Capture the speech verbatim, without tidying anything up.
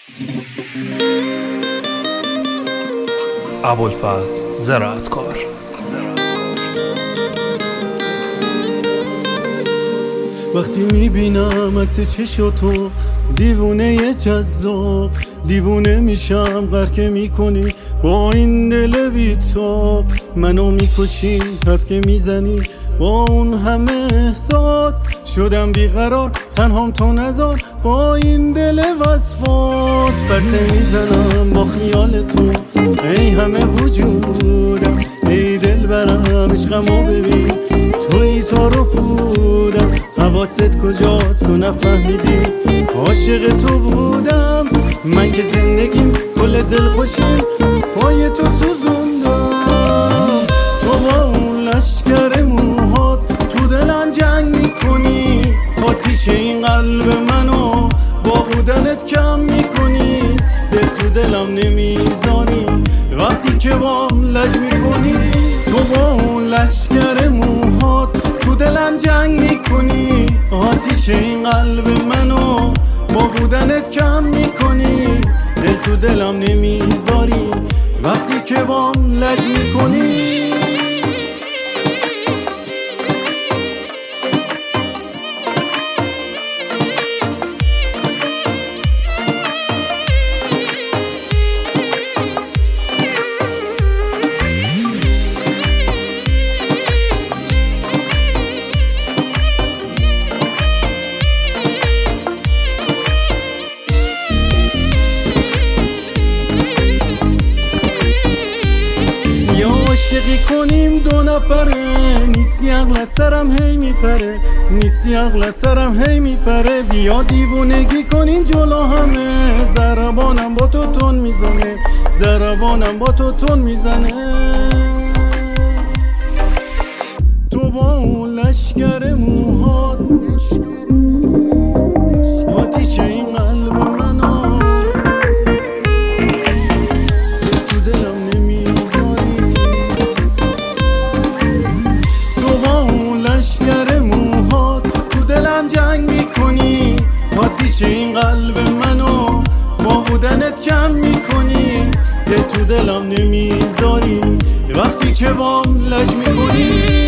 ابوالفضل زراعتکار. وقتی میبینم عکس چشاتو دیوونه جذاب، دیوونه میشم غرقه میکنی با این دل بیتاب. منو میکشی حرف که میزنی با اون همه احساس، شدم بیقرار تنهام تو نذار با این دل وسواس. پرسه میزنم با خیال تو ای همه وجودم، ای دل برم عشقمو ببین توی تا رو پودم. حواست کجاست تو نفهمیدی عاشق تو بودم، من که زندگیم کل دل خوشیم پای تو سوزوندم. تو با اون لشکر موهات تو دلم جنگ میکنی، آتیش این قلب منو با بودنت کم میکنی. دل تو دلم نمیذاری وقتی که بام لج میکنی، تو با اون لشکر موهات تو دلم جنگ میکنی. آتیش این قلب منو با بودنت کم میکنی. دل تو دلم نمیذاری وقتی که بام لج میکنی. عاشقی کنیم دو نفره، نیستی عقل از سرم هی میپره، نیستی عقل از سرم هی میپره. بیا دیوونگی کنیم جلو همه، ضربانم با تو تون میزنه، ضربانم با تو تون میزنه. تو با اون لشکر موهات آتیش این قلب منو تو دلم نمیذاری. تو با اون لشکر موهات تو دلم جنگ میکنی، آتیش این قلب منو با بودنت کم میکنی. دل تو دلم نمیذاری وقتی که بام لج میکنی.